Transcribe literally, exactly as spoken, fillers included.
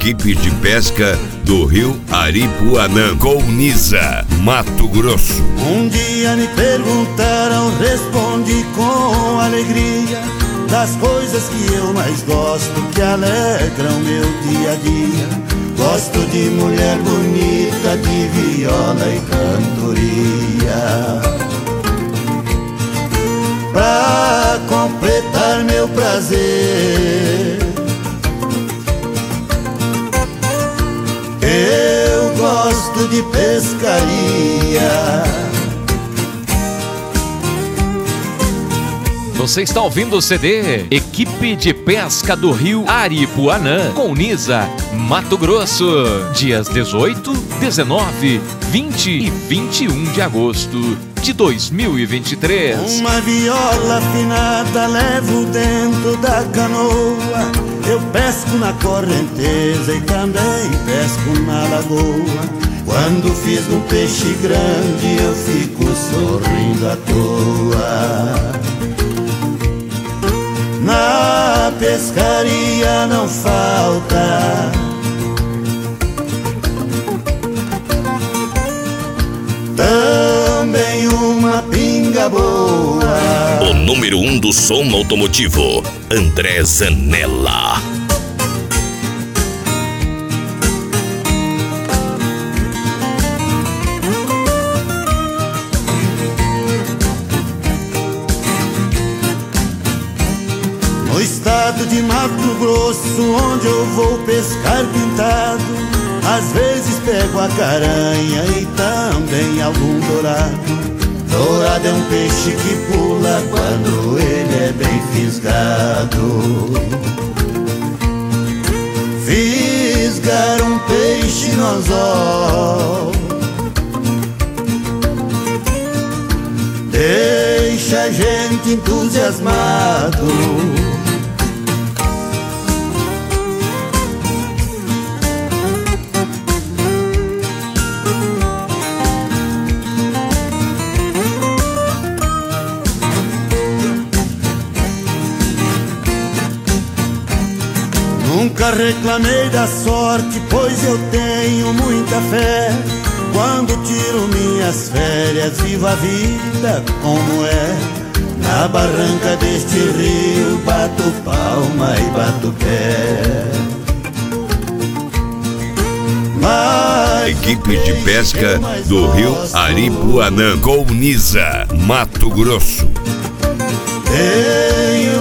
Equipe de pesca do rio Aripuanã, Colniza, Mato Grosso. Um dia me perguntaram, respondi com alegria, das coisas que eu mais gosto, que alegram meu dia a dia. Gosto de mulher bonita, de viola e cantoria. Pra completar meu prazer, eu gosto de pescaria. Você está ouvindo o C D Equipe de Pesca do Rio Aripuanã, Colniza, Mato Grosso. Dias dezoito, dezenove, vinte e vinte e um de agosto de dois mil e vinte e três. Uma viola afinada levo dentro da canoa. Eu pesco na correnteza e também pesco na lagoa. Quando fiz um peixe grande eu fico sorrindo à toa. Na pescaria não falta também uma pinga boa. O número um do som automotivo, André Zanella. No estado de Mato Grosso, onde eu vou pescar pintado, às vezes pego a caranha e também algum dourado. Dourado é um peixe que pula quando ele é bem fisgado. Fisgar um peixe no anzol deixa a gente entusiasmado. Nunca reclamei da sorte, pois eu tenho muita fé. Quando tiro minhas férias, vivo a vida como é. Na barranca deste rio, bato palma e bato pé. Mas Equipe de pesca do rio Aripuanã, Colniza, Mato Grosso. tenho